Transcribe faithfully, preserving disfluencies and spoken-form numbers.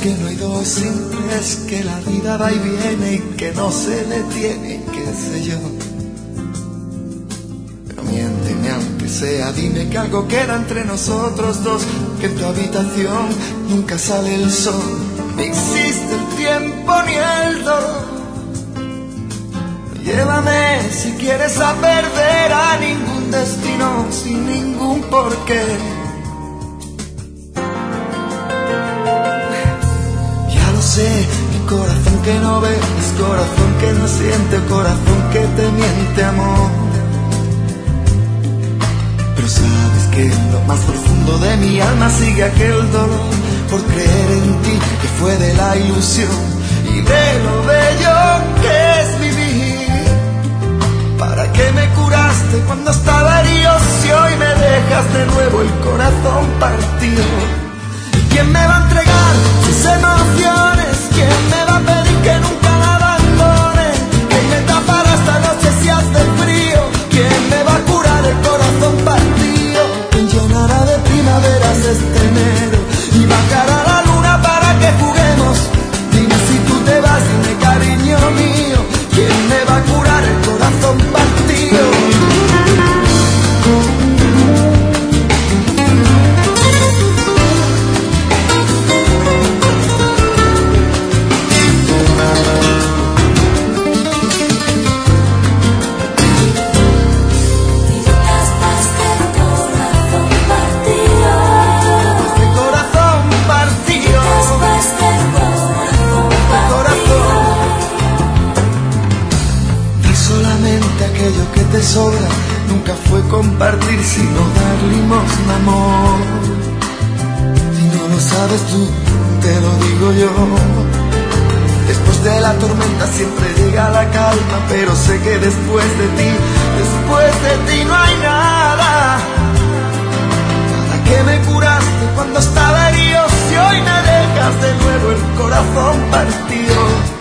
que no hay dos sin tres, que la vida va y viene y que no se detiene, qué sé yo. Pero miénteme aunque sea, dime que algo queda entre nosotros dos, que en tu habitación nunca sale el sol, ni existe el tiempo ni el dolor. Llévame si quieres a perder a ningún destino sin ningún porqué. Ya lo sé, mi corazón que no ve, es corazón que no siente, corazón que te miente, amor. Pero sabes que en lo más profundo de mi alma sigue aquel dolor por creer en ti, que fue de la ilusión y de lo bello que es vivir. ¿Para qué me curaste cuando estaba herido si hoy me dejas de nuevo el corazón partido? ¿Y quién me va a entregar sus emociones? ¿Quién me va a pedir que nunca la abandone? ¿Quién me tapará esta noche si hace frío? ¿Quién me va a curar el corazón partido? ¿Quién llenará de primaveras este enero y bajará la luna para que juguemos? Dime si tú te vas, dime cariño mío, ¿quién me va a curar el corazón partido? Aquello que te sobra nunca fue compartir, sino dar limosna, amor. Si no lo sabes tú, te lo digo yo. Después de la tormenta siempre llega la calma, pero sé que después de ti, después de ti no hay nada. Nada que me curaste cuando estaba herido, si hoy me dejas de nuevo el corazón partido.